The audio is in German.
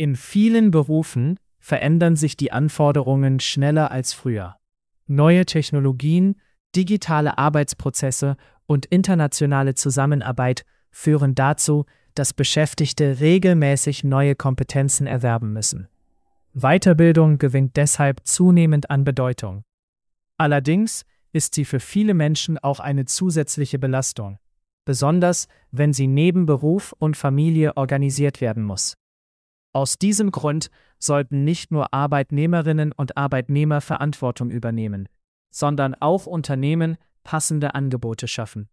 In vielen Berufen verändern sich die Anforderungen schneller als früher. Neue Technologien, digitale Arbeitsprozesse und internationale Zusammenarbeit führen dazu, dass Beschäftigte regelmäßig neue Kompetenzen erwerben müssen. Weiterbildung gewinnt deshalb zunehmend an Bedeutung. Allerdings ist sie für viele Menschen auch eine zusätzliche Belastung, besonders wenn sie neben Beruf und Familie organisiert werden muss. Aus diesem Grund sollten nicht nur Arbeitnehmerinnen und Arbeitnehmer Verantwortung übernehmen, sondern auch Unternehmen passende Angebote schaffen.